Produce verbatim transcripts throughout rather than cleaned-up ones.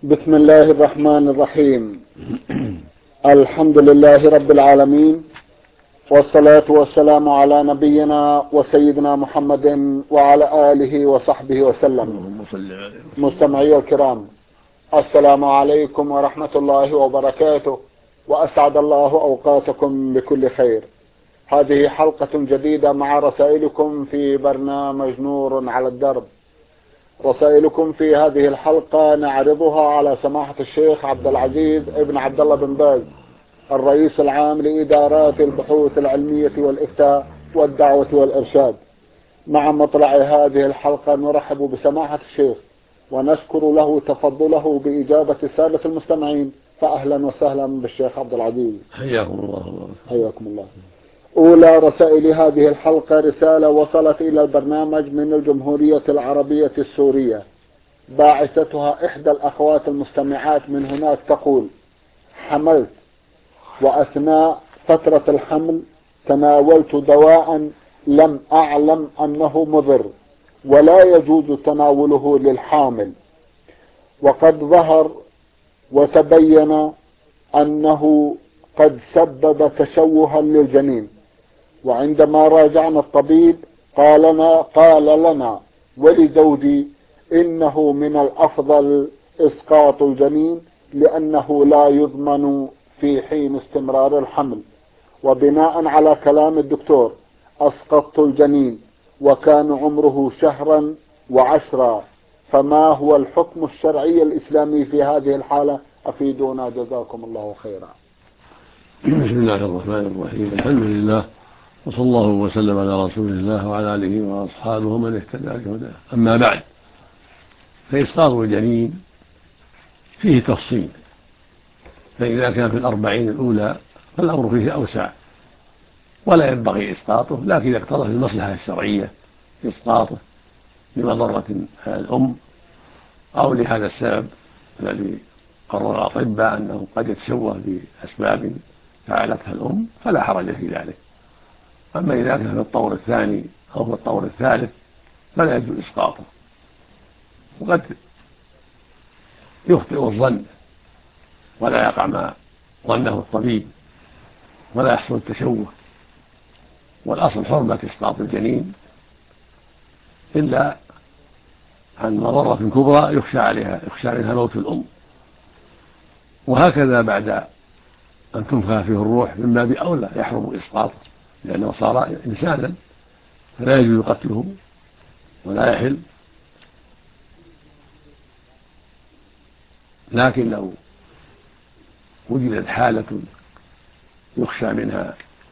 بسم الله الرحمن الرحيم. الحمد لله رب العالمين، والصلاة والسلام على نبينا وسيدنا محمد وعلى آله وصحبه وسلم. مستمعي الكرام، السلام عليكم ورحمة الله وبركاته، وأسعد الله أوقاتكم بكل خير. هذه حلقة جديدة مع رسائلكم في برنامج نور على الدرب. رسائلكم في هذه الحلقة نعرضها على سماحة الشيخ عبد العزيز ابن عبد الله بن باز، الرئيس العام لإدارات البحوث العلمية والإفتاء والدعوة والإرشاد. مع مطلع هذه الحلقة نرحب بسماحة الشيخ ونشكر له تفضله بإجابة السادة المستمعين، فأهلا وسهلا بالشيخ عبد العزيز. حياكم الله. حياكم الله. أولى رسائل هذه الحلقة رسالة وصلت إلى البرنامج من الجمهورية العربية السورية، باعثتها إحدى الأخوات المستمعات من هناك تقول: حملت، وأثناء فترة الحمل تناولت دواء لم أعلم أنه مضر ولا يجوز تناوله للحامل، وقد ظهر وتبين أنه قد سبب تشوها للجنين. وعندما راجعنا الطبيب قال لنا, قال لنا ولزوجي إنه من الأفضل إسقاط الجنين لأنه لا يضمن في حين استمرار الحمل. وبناء على كلام الدكتور أسقطت الجنين وكان عمره شهرا وعشرا، فما هو الحكم الشرعي الإسلامي في هذه الحالة؟ أفيدونا جزاكم الله خيرا. بسم الله الرحمن الرحيم. الحمد لله، وصلى الله وسلم على رسول الله وعلى آله وأصحابه من اهتدى بهداه. أما بعد، فإسقاط الجنين فيه تفصيل، فإذا كان في الأربعين الأولى فالأمر فيه أوسع ولا ينبغي إسقاطه، لكن إذا اقتضت المصلحة الشرعية إسقاطه لمضرة الأم أو لهذا السبب الذي قرر الأطباء أنه قد يتشوه بأسباب فعلتها الأم فلا حرج في ذلك. أما إذا كان في الطور الثاني أو في الطور الثالث فلا يجوز إسقاطه، وقد يخطئ الظن ولا يقع ما ظنه الطبيب ولا يحصل التشوه، والأصل حرمة إسقاط الجنين إلا عن مضرة كبرى يخشى عليها يخشى منها موت الأم، وهكذا بعد أن تنفخ فيه الروح من باب أولى يحرم إسقاطه، لأنه صار إنسانا فلا يجوز قتله ولا يحل. لكن لو وجدت حالة يخشى منها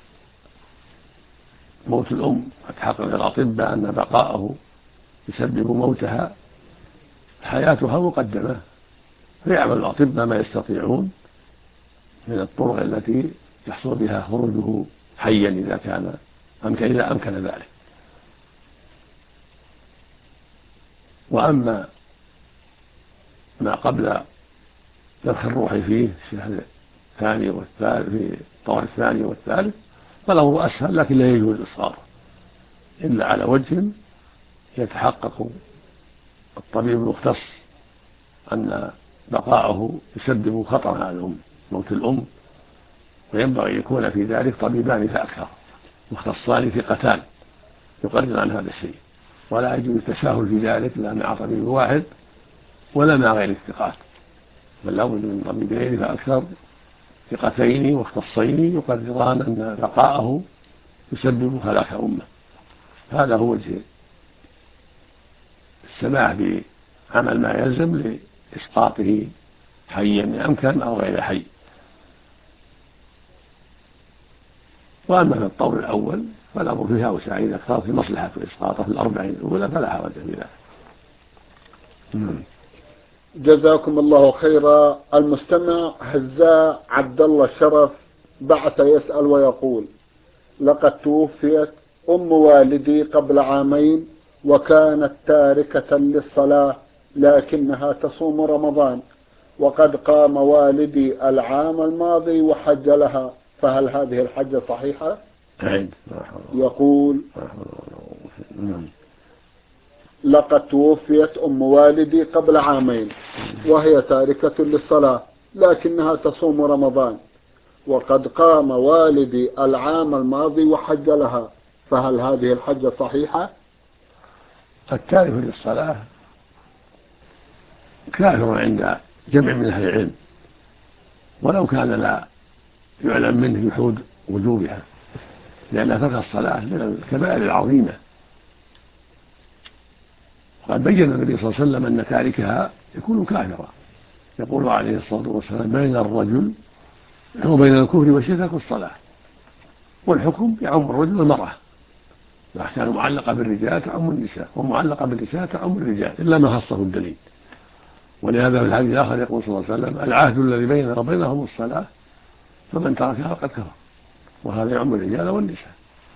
موت الأم فتحقق الأطباء أن بقاءه يسبب موتها، حياتها مقدمة، فيعمل الأطباء ما يستطيعون من الطرق التي يحصل بها خروجه حيا إذا كان أمكن إذا أمكن ذلك. وأما ما قبل نفخ الروح فيه في الثاني والثالث في الطور الثاني والثالث فالأمر أسهل، لكن لا يجوز إسقاطه إلا على وجه يتحقق الطبيب المختص أن بقاءه يسبب خطر على الأم موت الأم، وينبغي يكون في ذلك طبيبان فأكثر مختصان ثقتان يقرر عن هذا الشيء، ولا يجوز التساهل في ذلك لا مع طبيب واحد ولا مع غير الثقات، بل لابد من طبيبين فأكثر ثقتين مختصين يقرران أن بقاءه يسبب هلاك أمه. هذا هو وجه السماح بعمل ما يلزم لإسقاطه حيا إن أمكن أو غير حي. وأما في الطور الأول فالأمر فيها أوسع، إذا اقتضت المصلحة إسقاطه في الأربعين الأولى فلا حرج في ذلك. جزاكم الله خيرا. المستمع هزاء عبد الله الشرف بعث يسأل ويقول: لقد توفيت أم والدي قبل عامين وكانت تاركة للصلاة لكنها تصوم رمضان، وقد قام والدي العام الماضي وحج لها، فهل هذه الحجة صحيحة؟ يقول: لقد توفيت أم والدي قبل عامين وهي تاركة للصلاة لكنها تصوم رمضان، وقد قام والدي العام الماضي وحج لها، فهل هذه الحجة صحيحة؟ التارك للصلاة كافر عند جمع من أهل العلم، ولو كان لا يعلم منه جحود وجوبها، لأن ترك الصلاة من الكبائر العظيمة. وقد بين النبي صلى الله عليه وسلم أن تاركها يكون كافرا، يقول عليه الصلاة والسلام: بين الرجل وبين الكفر والشرك والصلاة، والحكم يعم الرجل والمرأة، الأحكام معلقة بالرجال تعم النساء، ومعلقة بالنساء تعم الرجال إلا ما خصه الدليل. ولهذا في الحديث الآخر يقول صلى الله عليه وسلم: العهد الذي بيننا وبينهم الصلاة، فمن تركها فقد كفر. وهذا يعم الرجال والنساء،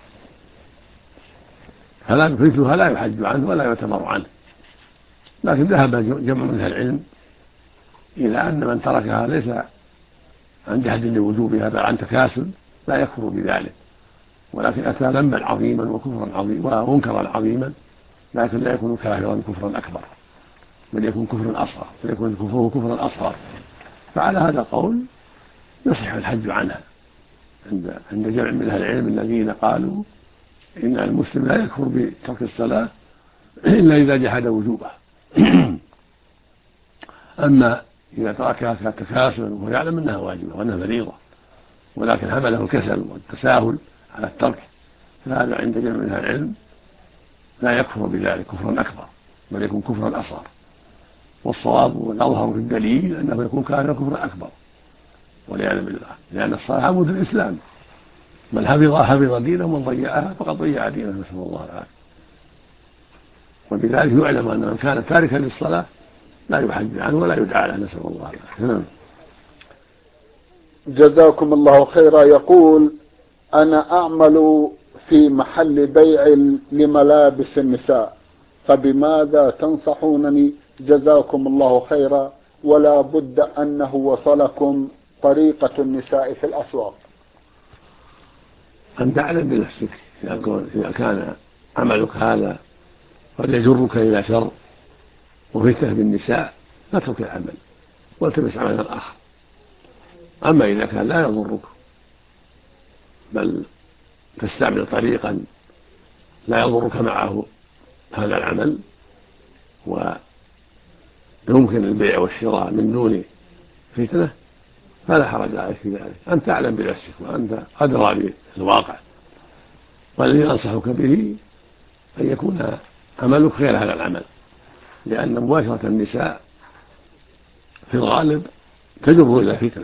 فلا مثلها لا يحج عنه ولا يعتبر عنه. لكن ذهب جمع من أهل العلم إلى أن من تركها ليس عن جهد لوجوبها بل عن تكاسل لا يكفر بذلك، ولكن أتى ذنبا عظيما وكفرا عظيما ومنكرا عظيما، لكن لا يكون كافرا كفرا أكبر، بل يكون كفرا أصغر، بل يكون كفره كفرا أصغر. فعلى هذا القول يصح الحج عنها عند عند جمع من أهل العلم الذين قالوا إن المسلم لا يكفر بترك الصلاة إلا إذا جحد وجوبها. أما إذا تركها كتكاسلا وهو يعلم أنها واجبة وأنها فريضة، ولكن حمله الكسل والتساهل على الترك، فهذا عند جمع من أهل العلم لا يكفر بذلك كفرا أكبر، بل يكون كفرا أصغر. والصواب والأظهر في الدليل أنه يكون كافرا كفرا أكبر والعياذ بالله، لأن الصلاة عمود الإسلام، من حفظها حفظ دينه ومن ضيعها فقد ضيع دينه، نسأل الله العافية. وبذلك يعلم أن من كان تاركا للصلاة لا يحج عنه ولا يدعى له، نسأل الله العافية. جزاكم الله خيرا. يقول: أنا أعمل في محل بيع لملابس النساء، فبماذا تنصحونني؟ جزاكم الله خيرا، ولا بد أنه وصلكم طريقة النساء في الأسواق. أن تعلم بنفسك إذا كان عملك هذا قد يجرك إلى شر وفتنة بالنساء فاترك العمل والتمس عملا آخر. أما إذا كان لا يضرك بل تستعمل طريقا لا يضرك معه هذا العمل ويمكن البيع والشراء من دون فتنة فلا حرج عليك في ذلك. أن تعلم بنفسك وأنت أدرى بالواقع، والذي أنصحك به أن يكون عملك خير هذا العمل، لأن مباشرة النساء في الغالب تجر إلى فتنة،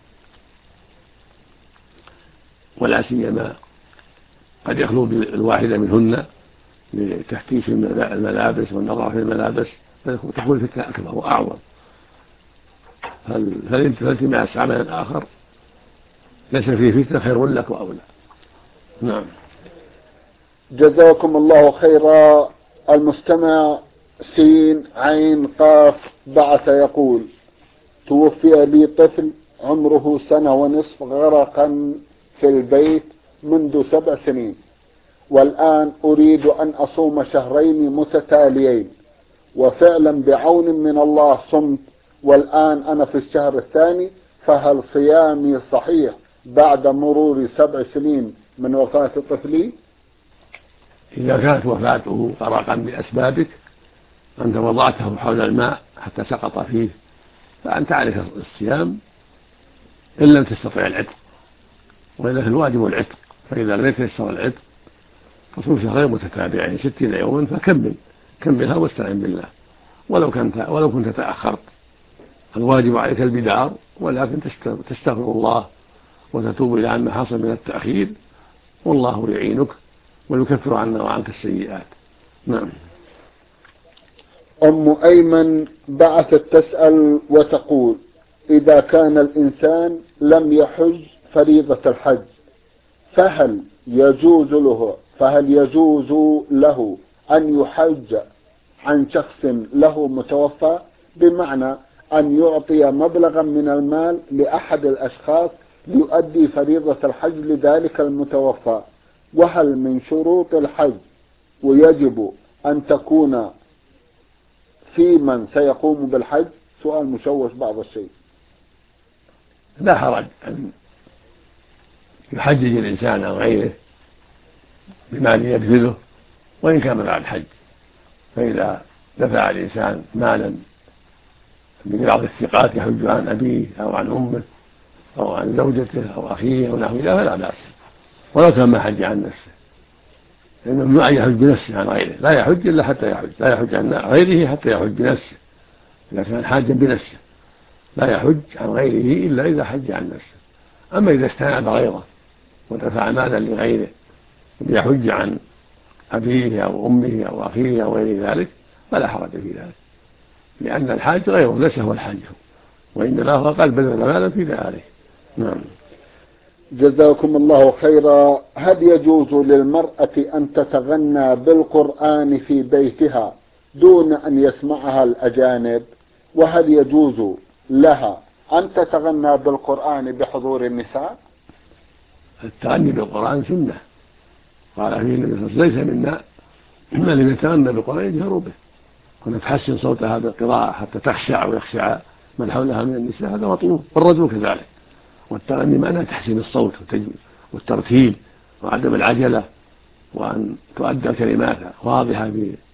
ولا سيما قد يخلو بالواحدة منهن لتفتيش الملابس والنظر في الملابس، فتكون فتنة أكبر وأعظم. فالالتماس عمل آخر ليس فيه فتنة خير لك وأولى. نعم. جزاكم الله خيرا. المستمع سين عين قاف بعث يقول: توفي لي طفل عمره سنة ونصف غرقا في البيت منذ سبع سنين، والآن أريد أن أصوم شهرين متتاليين، وفعلا بعون من الله صمت، والآن أنا في الشهر الثاني، فهل صيامي صحيح بعد مرور سبع سنين من وفاة طفلي؟ إذا كانت وفاته غرقا بأسبابك، أنت وضعته حول الماء حتى سقط فيه، فأنت عليك الصيام إن لم تستطع العتق، وإذا في الواجب العتق، فإذا لم يتيسر العتق فصوم شهرين متتابعين ستين يوما، فكمل كملها واستعن بالله. ولو كنت ولو كنت تأخرت، الواجب عليك البدار، ولكن تستغفر الله وتتوب إلى عما حصل من التأخير، والله يعينك ويكفر عنا وعنك السيئات. نعم. أم أيمن بعثت تسأل وتقول: إذا كان الإنسان لم يحج فريضة الحج، فهل يجوز له فهل يجوز له أن يحج عن شخص له متوفى، بمعنى أن يعطي مبلغا من المال لأحد الأشخاص ليؤدي فريضة الحج لذلك المتوفى؟ وهل من شروط الحج ويجب أن تكون في من سيقوم بالحج؟ سؤال مشوش بعض الشيء. لا حرج أن يحجج الإنسان عن غيره بمال يبذله وإن كان بعد الحج، فإذا دفع الإنسان مالا من بعض الثقات يحج عن أبيه أو عن أمه أو عن زوجته أو أخيه أو نحو ذلك فلا بأس، ولو كان ما حج عن نفسه، لأنه ممنوع أن يحج بنفسه عن غيره، لا يحج إلا حتى يحج، لا يحج عن غيره حتى يحج بنفسه إذا كان حاجا بنفسه، لا يحج عن غيره إلا إذا حج عن نفسه. أما إذا استنعب غيره ودفع مالا لغيره ليحج عن أبيه أو أمه أو أخيه أو غير ذلك فلا حرج في ذلك، لأن الحاج غيره ليس هو الحاج، وإنما هو قد بذل مالا في ذلك. نعم. جزاكم الله خيرا. هل يجوز للمرأة أن تتغنى بالقرآن في بيتها دون أن يسمعها الأجانب؟ وهل يجوز لها أن تتغنى بالقرآن بحضور النساء؟ التغني بالقرآن سنة، قال فيه النبي صلى الله عليه وسلم: ليس منا من لم يتغنى بالقرآن يجهر به، كنا تحسن صوتها بالقراءة حتى تخشع ويخشع من حولها من النساء، هذا مطلوب، والرجل كذلك. والتغني معناه تحسين الصوت والترتيل وعدم العجلة، وأن تؤدى الكلمات واضحة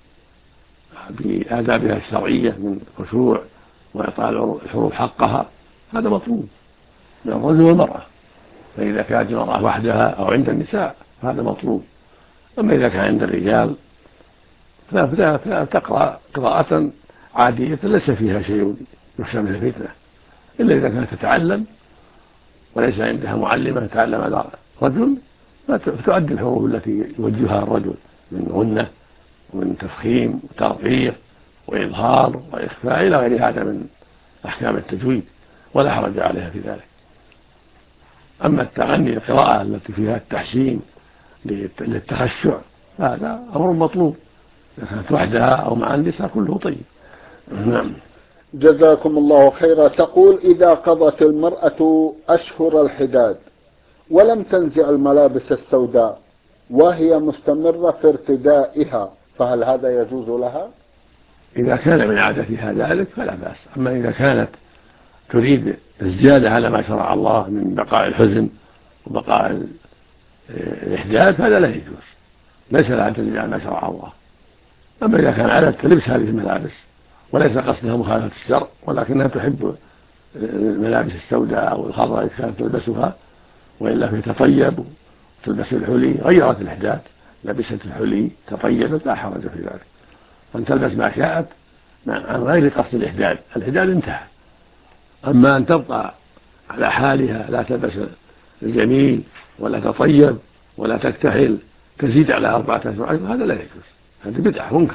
بآدابها الشرعية من خشوع وإعطاء الحروف حقها، هذا مطلوب من الرجل والمرأة. فإذا كانت المرأة وحدها أو عند النساء هذا مطلوب. أما إذا كان عند الرجال فلا تقرأ قراءة عادية ليس فيها شيء يخشى من الفتنة، إلا إذا كانت تتعلم وليس عندها معلمة تتعلم على رجل فتؤدي الحروف التي يوجهها الرجل من غنة ومن تفخيم وترقيق وإظهار وإخفاء إلى غير هذا من أحكام التجويد، ولا حرج عليها في ذلك. أما التغني القراءة التي فيها التحسين للتخشع هذا أمر مطلوب، إذا كانت وحدها أو مع النساء كله طيب. نعم. جزاكم الله خيرا. تقول: إذا قضت المرأة أشهر الحداد ولم تنزع الملابس السوداء وهي مستمرة في ارتدائها فهل هذا يجوز لها؟ إذا كان من عادتها ذلك فلا بأس. أما إذا كانت تريد الزيادة على ما شرع الله من بقاء الحزن وبقاء الإحداث فهذا لا يجوز، ليس لها أن تنزع ما شرع الله. أما إذا كان عادة لبس هذه الملابس وليس قصدها مخالفة الشرع ولكنها تحب الملابس السوداء أو الخضراء التي كانت تلبسها وإلا فتطيب وتلبس الحلي، غيرت الإحداث لبست الحلي تطيبت لا حرج في ذلك، أن تلبس ما شاءت عن غير قصد الإحداث، الإحداث انتهى. أما أن تبقى على حالها لا تلبس الجميل ولا تطيب ولا تكتحل تزيد على أربعة أشهر هذا لا يجوز، هذه بدعة منكر.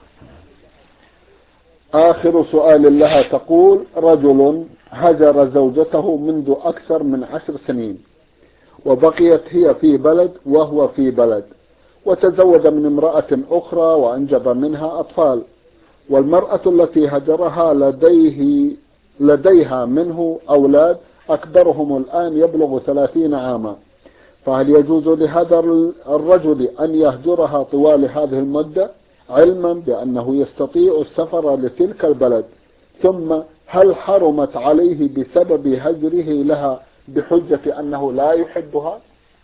آخر سؤال لها. تقول: رجل هجر زوجته منذ أكثر من عشر سنين وبقيت هي في بلد وهو في بلد، وتزوج من امرأة أخرى وأنجب منها أطفال، والمرأة التي هجرها لديه لديها منه أولاد أكبرهم الآن يبلغ ثلاثين عاما، فهل يجوز لهذا الرجل أن يهجرها طوال هذه المدة علما بأنه يستطيع السفر لتلك البلد؟ ثم هل حرمت عليه بسبب هجره لها بحجة أنه لا يحبها؟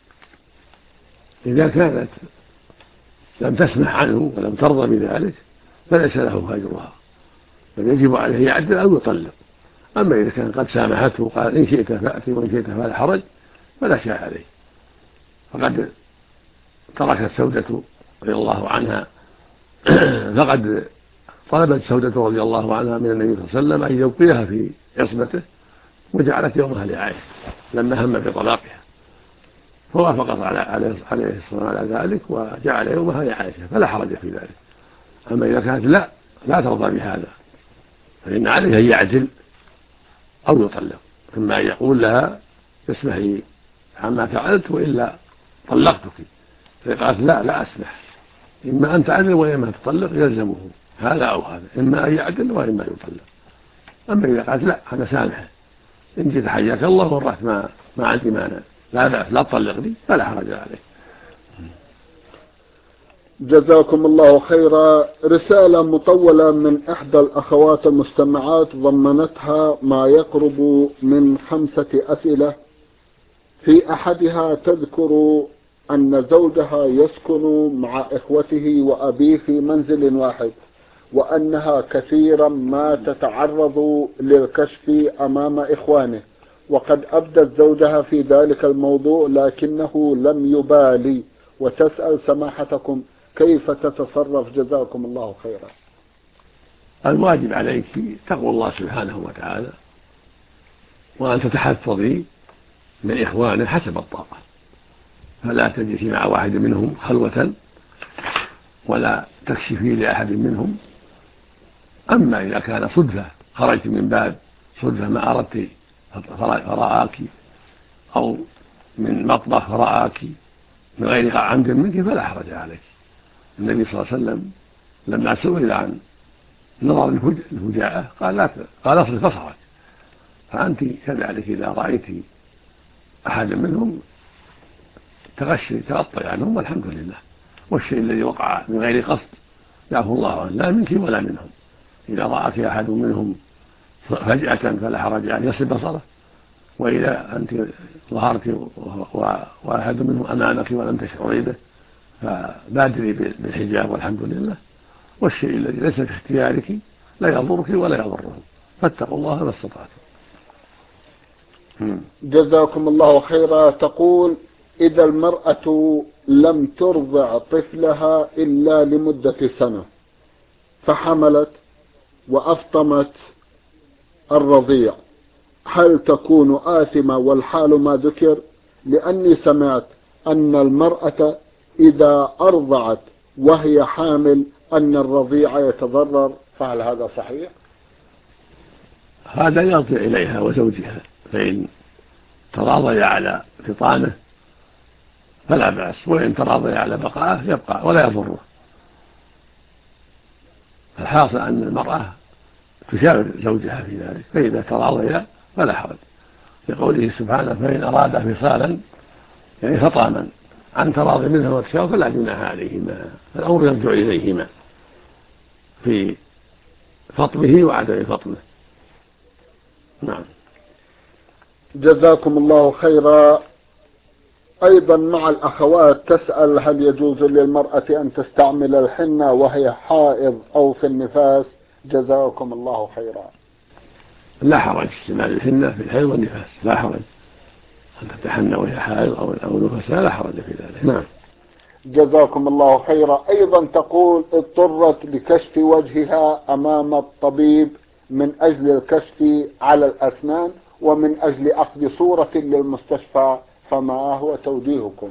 إذا كانت لم تسمح عنه ولم ترضى بذلك فليس له هجرها، بل يجب عليه يعدل أو يطلق. أما إذا كان قد سامحته قال: إن شئت فأتي وإن شئت فلا حرج، فلا شيء عليه. فقد تركت سودة رضي الله عنها فقد طلبت سودة رضي الله عنها من النبي صلى الله عليه وسلم أن يبقيها في عصمته، وجعلت يومها لعائشة لما هم بطلاقها، فوافقت عليه الصلاة والسلام على ذلك وجعل يومها لعائشة، فلا حرج في ذلك. أما إذا كانت لا لا ترضى بهذا فإن عليه أن يعدل أو يطلق، ثم أن يقول لها: اسمحي عما فعلت وإلا طلقتك. فقالت: لا لا أسمح، إما أن تعدل وإما أن تطلق يلزمه هذا أو هذا، إما أن يعدل وإما أن يطلق. أما إذا قالت: لا أنا سامحة، إن جئت حياك الله ورحت ما ما عندي مانع، لا بأس لا تطلقني، فلا حرج عليه. جزاكم الله خيرا. رسالة مطولة من إحدى الأخوات المستمعات ضمنتها ما يقرب من خمسة أسئلة. في أحدها تذكر أن زوجها يسكن مع إخوته وأبيه في منزل واحد، وأنها كثيرا ما تتعرض للكشف أمام إخوانه، وقد أبدت زوجها في ذلك الموضوع لكنه لم يبالي، وتسأل سماحتكم كيف تتصرف؟ جزاكم الله خيرا. الواجب عليك تقوى الله سبحانه وتعالى، وأن تتحفظي من إخوانه حسب الطاقة، فلا تجلسي مع واحد منهم خلوة ولا تكشفي لأحد منهم. أما إذا كان صدفة خرجت من باب صدفة ما أردت فرآك، أو من مطبخ فرآك من غير عمد منك فلا حرج عليك. النبي صلى الله عليه وسلم لما سئل عن نظر الفجاءة قال لا قال اصرف بصرك. فأنت كذلك إذا رأيت أحد منهم تغشي تغطي عنهم والحمد لله، والشيء الذي وقع من غير قصد يعفو الله عنه لا منك ولا منهم. إذا رأك أحد منهم فجأة فلا حرج أن يصرف بصره، وإذا أنت ظهرت واحد منهم أمامك ولم تشعري به فبادري بالحجاب والحمد لله، والشيء الذي ليس في اختيارك لا يضرك ولا يضره، فاتقوا الله ما استطعتم. جزاكم الله خيرا. تقول: إذا المرأة لم ترضع طفلها إلا لمدة سنة فحملت وأفطمت الرضيع، هل تكون آثمة والحال ما ذكر؟ لأني سمعت أن المرأة إذا أرضعت وهي حامل أن الرضيع يتضرر، فهل هذا صحيح؟ هذا يرجع إليها وزوجها، فإن تراضي على فطامه فلا بأس، وإن تراضي على بقائه يبقى ولا يضره. الحاصل أن المرأة تشاور زوجها في ذلك، فإذا تراضيا فلا حرج، لقوله سبحانه: فإن أرادا فصالا يعني فطاما عن تراضي منها وتشاور فلا جناح عليهما، الأمر يرجع إليهما في فطمه وعدم فطمه. نعم. جزاكم الله خيرا. أيضا مع الأخوات تسأل: هل يجوز للمرأة أن تستعمل الحنة وهي حائض أو في النفاس؟ جزاكم الله خيرا. لا حرج استعمال الحنة في الحيض والنفاس، لا حرج أن تتحنى وهي حائض أو نفسها، لا حرج في ذلك. نعم. جزاكم الله خيرا. أيضا تقول: اضطرت لكشف وجهها أمام الطبيب من أجل الكشف على الأسنان ومن أجل أخذ صورة للمستشفى، فما هو توجيهكم؟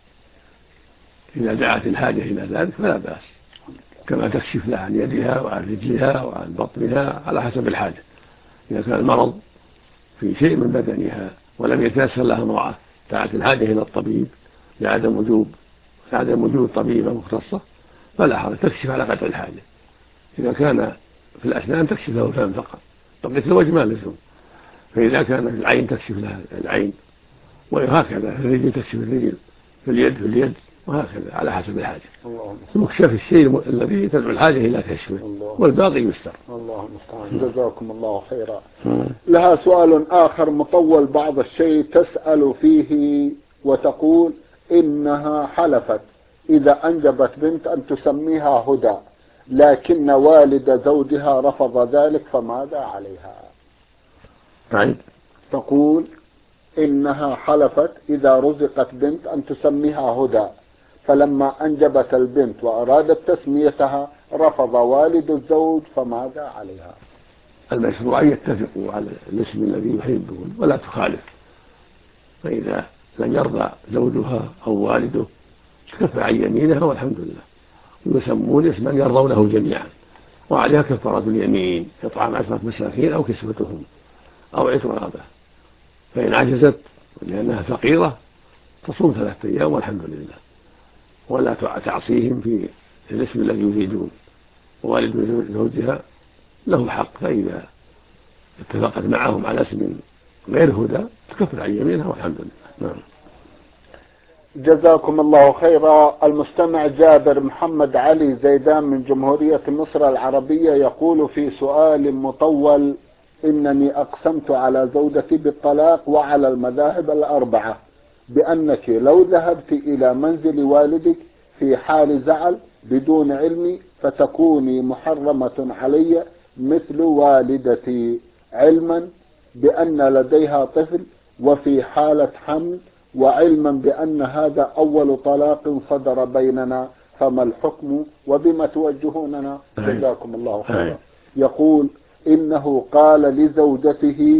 إذا دعت الحاجة إلى ذلك فلا بأس، كما تكشف لها عن يدها وعن رجلها وعن بطنها على حسب الحاجة. إذا كان المرض في شيء من بدنها ولم يتيسر لها امرأة دعت الحاجة إلى الطبيب لعدم وجوب لعدم وجود طبيبة مختصة فلا حرج، تكشف على قدر الحاجة. إذا كان في الأسنان تكشف له الفم فقط، بقية الوجه ما لزوم. فإذا كان في العين تكشف لها العين، وهكذا في الرجل تكشف الرجل، في اليد في اليد، وهكذا على حسب الحاجة. يكشف الشيء الذي تدعو الحاجة إلى كشفه والباقي يستر. الله المستعان. جزاكم الله خيرا. لها سؤال آخر مطول بعض الشيء، تسأل فيه وتقول إنها حلفت إذا أنجبت بنت أن تسميها هدى، لكن والد زوجها رفض ذلك، فماذا عليها؟ طيب. تقول إنها حلفت إذا رزقت بنت أن تسميها هدى، فلما أنجبت البنت وأرادت تسميتها رفض والد الزوج، فماذا عليها؟ المشروع أن يتفقوا على الاسم الذي يحبون ولا تخالف، فإذا لم يرضى زوجها أو والده كف عن يمينها والحمد لله، ويسمون اسما يرضونه جميعا، وعليها كفارة اليمين إطعام عشرة مساكين أو كسوتهم أو عتق رقبة. فإن عجزت لأنها فقيرة تصوم ثلاثة أيام والحمد لله، ولا تعصيهم في الاسم الذي يريدون. ووالد زوجها له حق، فإذا اتفقت معهم على اسم غير هدى تكفر عن يمينها والحمد لله. نعم. جزاكم الله خيرا. المستمع جابر محمد علي زيدان من جمهورية مصر العربية يقول في سؤال مطول: إنني أقسمت على زوجتي بالطلاق وعلى المذاهب الأربعة بأنك لو ذهبت إلى منزل والدك في حال زعل بدون علمي فتكوني محرمة علي مثل والدتي، علما بأن لديها طفل وفي حالة حمل، وعلما بأن هذا أول طلاق صدر بيننا، فما الحكم وبما توجهوننا؟ جزاكم الله خيرا. يقول إنه قال لزوجته: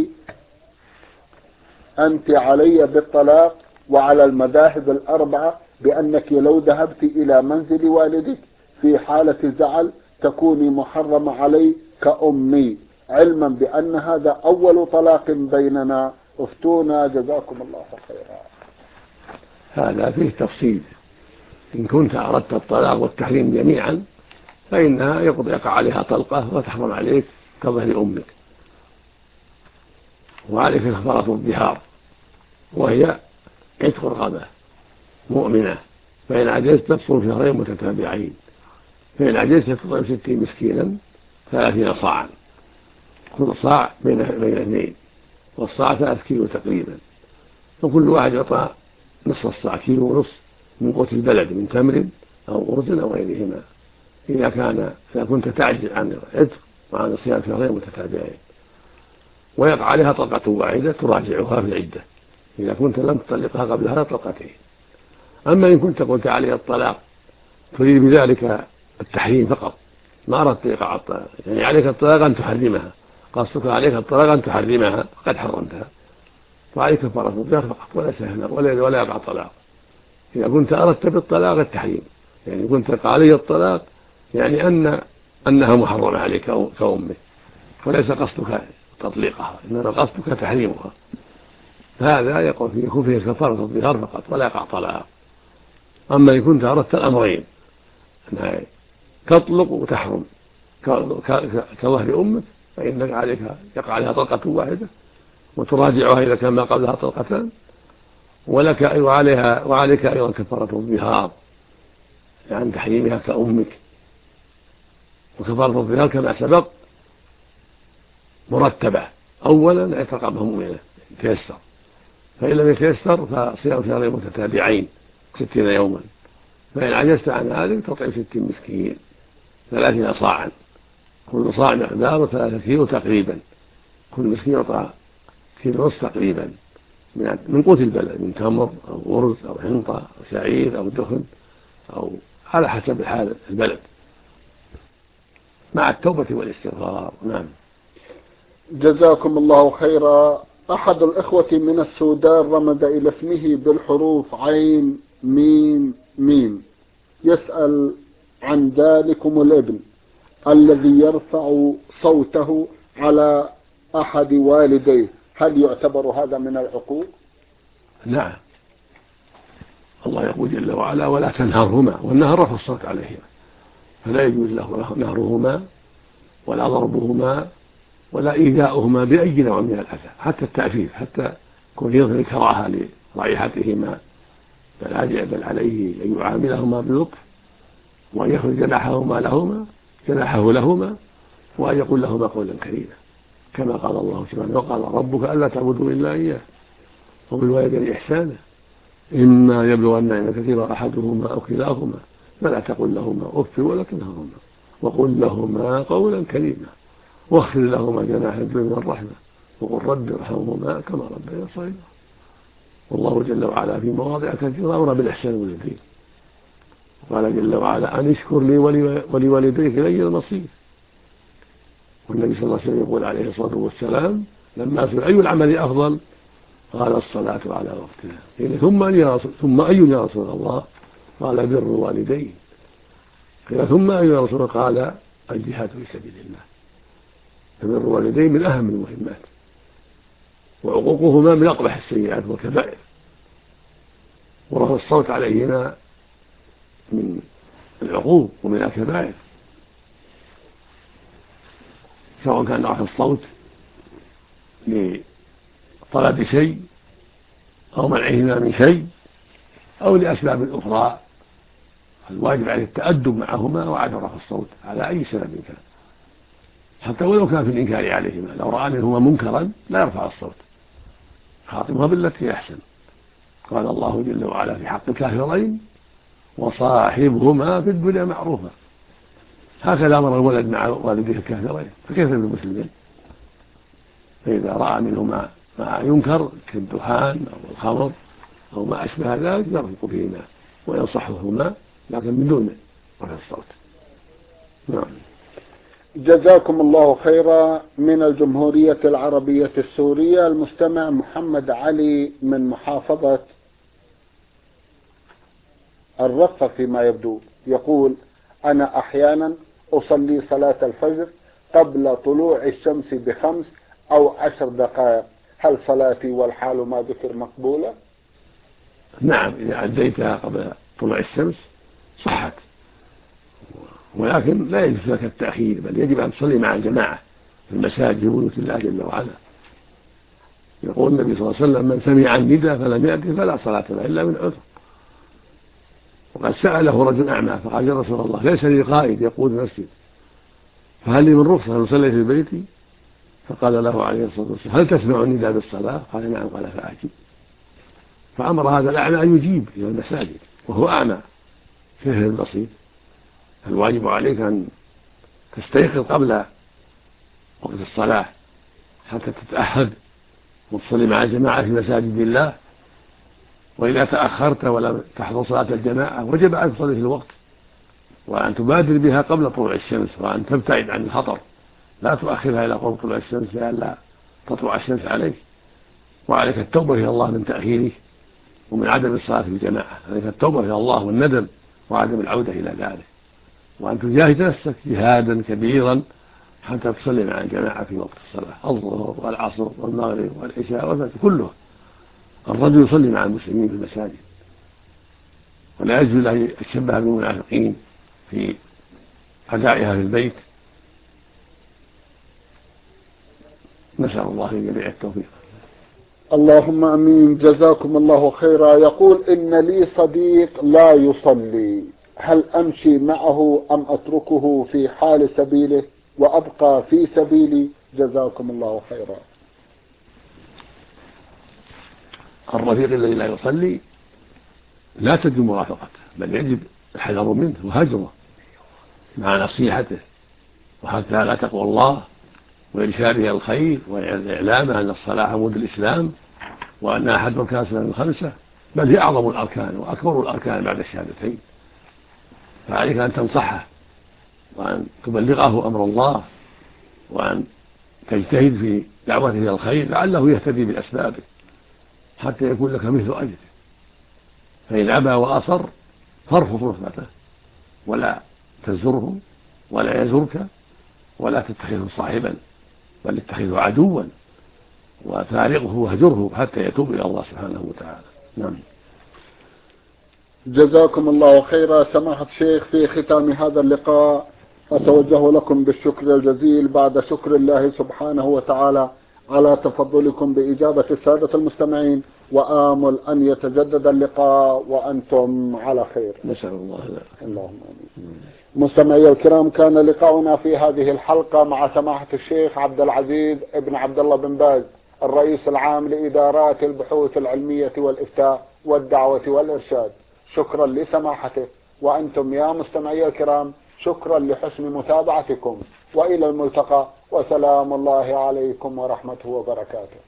أنت علي بالطلاق وعلى المذاهب الأربعة بأنك لو ذهبت إلى منزل والدك في حالة زعل تكوني محرمة علي كأمي، علما بأن هذا أول طلاق بيننا، افتونا جزاكم الله خيرا. هذا فيه تفصيل. إن كنت أردت الطلاق والتحريم جميعا فإنها يقع عليها طلقة وتحرم عليك كظهر أمك، وعليك كفارة الظهار وهي عتق رقبة مؤمنة، فإن عجزت تصوم شهرين متتابعين، فإن عجزت تطعم ستين مسكينا ثلاثين صاعا، كل صاع بين بين اثنين، والصاع ثلاث كيلو تقريبا، فكل واحد يعطى نصف الصاع كيلو ونصف من قوت البلد من تمر أو أرز أو غيرهما، إذا كان إذا كنت تعجز عن العتق وعن صيام شهرين متتابعين. ويقع عليها طلقة واحدة تراجعها في العدة إذا كنت لم تطلقها قبلها طلقتين. أما إن كنت قلت عليها الطلاق تريد بذلك التحريم فقط، ما أردت يقع الطلاق، يعني عليك الطلاق أن تحرمها، قصدك عليك الطلاق أن تحرمها فقد حرمتها، وعليك كفارة الظهار فقط ولا سهل ولا ولا يقع الطلاق. إذا كنت أردت بالطلاق التحريم، يعني كنت يقع علي الطلاق يعني أن أنها محرمة عليك كأمك، وليس قصدك تطليقها، إنما قصدك تحريمها، هذا يقع فيه يكون فيه كفارة الظهار فقط ولا يقع طلاق. أما إن كنت أردت الأمرين أنها تطلق وتحرم كظهر أمك فإنك عليك يقع عليها طلقة واحدة وتراجعها إذا كان ما قبلها طلقتان، ولك وعليها وعليك أيضا كفارة الظهار عن يعني تحريمها كأمك. وكفارة الظهار كما سبق مرتبة: أولا عتق رقبة مؤمنة يتيسر، فإن لم يتيسر فصيام شهرين متتابعين ستين يوما، فإن عجزت عن ذلك تطعم ستين مسكين ثلاثين صاعا، كل صاع مقداره ثلاثة كيلو تقريبا، كل مسكين يعطى كيلو ونصف تقريبا من قوت البلد من تمر أو أرز أو حنطة أو شعير أو دخن أو على حسب حال البلد مع التوبة والاستغفار. نعم. جزاكم الله خيرا. أحد الإخوة من السودان رمز إلى اسمه بالحروف عين ميم ميم، يسأل عن ذلكم الابن الذي يرفع صوته على أحد والديه، هل يعتبر هذا من العقوق؟ نعم، الله يقول جل وعلا: ولا تنهرهما، والنهر رفع الصوت عليهما، فلا يجوز له نهرهما ولا ضربهما ولا إيذاؤهما بأي نوع من الأذى، حتى التأثير، حتى يكون يظهر كراهة لرائحتهما، بل بل عليه أن يعاملهما بلطف، وأن يخرج جناحهما لهما جناحه لهما، وأن يقول لهما قولا كريما، كما قال الله سبحانه: وقال ربك ألا تعبدوا إلا إياه وبالوالدين إحسانا إما يبلغن عندك كبر أحدهما أو كلاهما فلا تقل لهما أف ولا تنهرهما وقل لهما قولا كريما واخفض لهما جناح الذل من الرحمة وقل رب ارحمهما كما ربياني صغيرا. والله جل وعلا في مواضع كثيرة أمر بالإحسان والتقدير، وقال جل وعلا: أن اشكر لي ولوالديك إلي المصير. والنبي صلى الله عليه وسلم يقول عليه الصلاة والسلام لما سئل أي العمل أفضل قال: الصلاة على وقتها. قيل: ثم أي يا رسول ثم أي يا رسول الله؟ قال: بر الوالدين. قيل: ثم أي يا رسول الله؟ قال: الجهاد في سبيل الله. فبر الوالدين من أهم المهمات، وعقوقهما من أقبح السيئات والكبائر، ورفع الصوت عليهما من العقوق ومن الكبائر، سواء كان رفع الصوت لطلب شيء أو منعهما من شيء أو لأسباب أخرى، الواجب عليه التأدب معهما وعدم رفع الصوت على أي سبب كان، حتى ولو كان في الإنكار عليهما. لو رأى منهما منكرا لا يرفع الصوت، خاطبها بالتي أحسن. قال الله جل وعلا في حق الكافرين وصاحبهما في الدنيا معروفا. هكذا أمر الولد مع والديه الكافرين، فكيف بالمسلمين؟ فإذا رأى منهما ما ينكر كالدخان أو الخمر أو ما أشبه ذلك يرفق فيهما وينصحهما، لكن من دون رفع الصوت. نعم. جزاكم الله خيرا. من الجمهورية العربية السورية المستمع محمد علي من محافظة الرفة فيما يبدو، يقول: أنا أحيانا أصلي صلاة الفجر قبل طلوع الشمس بخمس أو عشر دقائق، هل صلاتي والحال ما ذكر مقبولة؟ نعم، إذا أديتها قبل طلوع الشمس صحت، ولكن لا يجوز لك التأخير، بل يجب أن تصلي مع الجماعة في المساجد في بيوت الله جل وعلا. يقول النبي صلى الله عليه وسلم: من سمع النداء فلم يأته فلا صلاة له إلا من عذر. وقد سأله رجل أعمى فقال: يا رسول الله، ليس لي قائد يقود المسجد، فهل لي من رخصة أن أصلي في بيتي؟ فقال له عليه الصلاة والسلام: هل تسمع النداء بالصلاة؟ قال: نعم. قال: فأجب. فأمر هذا الأعمى أن يجيب إلى المساجد وهو أعمى فهم بسيط. الواجب عليك أن تستيقظ قبل وقت الصلاة حتى تتأهب وتصلي مع الجماعة في مساجد الله، وإذا تأخرت ولم تحضر صلاة الجماعة وجب أن تصلي في الوقت، وأن تبادر بها قبل طلوع الشمس، وأن تبتعد عن الخطر، لا تؤخرها إلى قرب طلوع الشمس لئلا تطلع الشمس عليك. وعليك التوبة إلى الله من تأخيرك ومن عدم الصلاة في الجماعة، عليك التوبة إلى الله والندم وعدم العودة إلى ذلك، وأن تجاهد نفسك جهادا كبيرا حتى تصلي مع الجماعة في وقت الصلاة، الظهر والعصر والمغرب والعشاء والفجر كله. الرجل يصلي مع المسلمين في المساجد، ولا يجوز له أن يتشبه بالمنافقين في أدائها في البيت. نسأل الله للجميع التوفيق. اللهم امين. جزاكم الله خيرا. يقول: ان لي صديق لا يصلي، هل امشي معه ام اتركه في حال سبيله وابقى في سبيلي؟ جزاكم الله خيرا. الرفيق الذي لا يصلي لا تجب مرافقته، بل يجب الحذر منه وهجره مع نصيحته وحتى لا تقوى الله وإرشاده الخير وإعلامه أن الصلاة عمود الإسلام وأن أحد أركان الإسلام الخمسة، بل هي أعظم الأركان وأكبر الأركان بعد الشهادتين. فعليك أن تنصحه وأن تبلغه أمر الله وأن تجتهد في دعوته إلى الخير لعله يهتدي بأسبابه حتى يكون لك مثل أجره. فإن أبى وأصر فارفض رفضته ولا تزره ولا يزرك ولا تتخذه صاحبا، بل اتخذه عدوا وفارقه واهجره حتى يتوب إلى الله سبحانه وتعالى. نعم. جزاكم الله خيرا. سماحة الشيخ، في ختام هذا اللقاء أتوجه لكم بالشكر الجزيل بعد شكر الله سبحانه وتعالى على تفضلكم بإجابة السادة المستمعين، وآمل أن يتجدد اللقاء وأنتم على خير. نسأل الله. اللهم آمين. مستمعي الكرام، كان لقاؤنا في هذه الحلقة مع سماحة الشيخ عبد العزيز ابن عبد الله بن باز، الرئيس العام لإدارات البحوث العلمية والإفتاء والدعوة والإرشاد. شكرا لسماحته، وأنتم يا مستمعي الكرام شكرا لحسن متابعتكم، وإلى الملتقى، وسلام الله عليكم ورحمته وبركاته.